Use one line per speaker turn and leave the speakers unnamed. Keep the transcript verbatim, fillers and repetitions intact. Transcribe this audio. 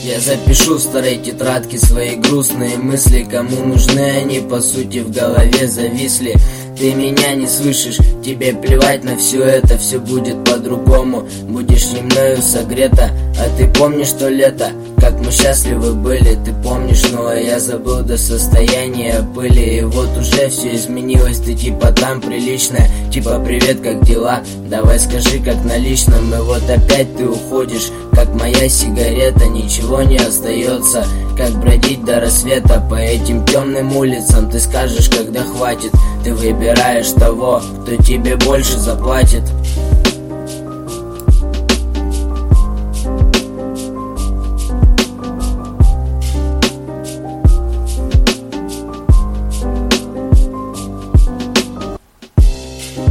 Я запишу в старой тетрадке свои грустные мысли. Кому нужны они, по сути, в голове зависли. Ты меня не слышишь, тебе плевать на все это, все будет по-другому. Будешь не мною согрета, а ты помнишь то лето, как мы счастливы были, ты помнишь, но я забыл до состояния пыли. И вот уже все изменилось, ты типа там приличная, типа привет, как дела, давай скажи как на личном. И вот опять ты уходишь, как моя сигарета, ничего не остается, как бродить до рассвета по этим темным улицам. Ты скажешь, когда хватит, ты выбираешь того, кто тебе больше заплатит.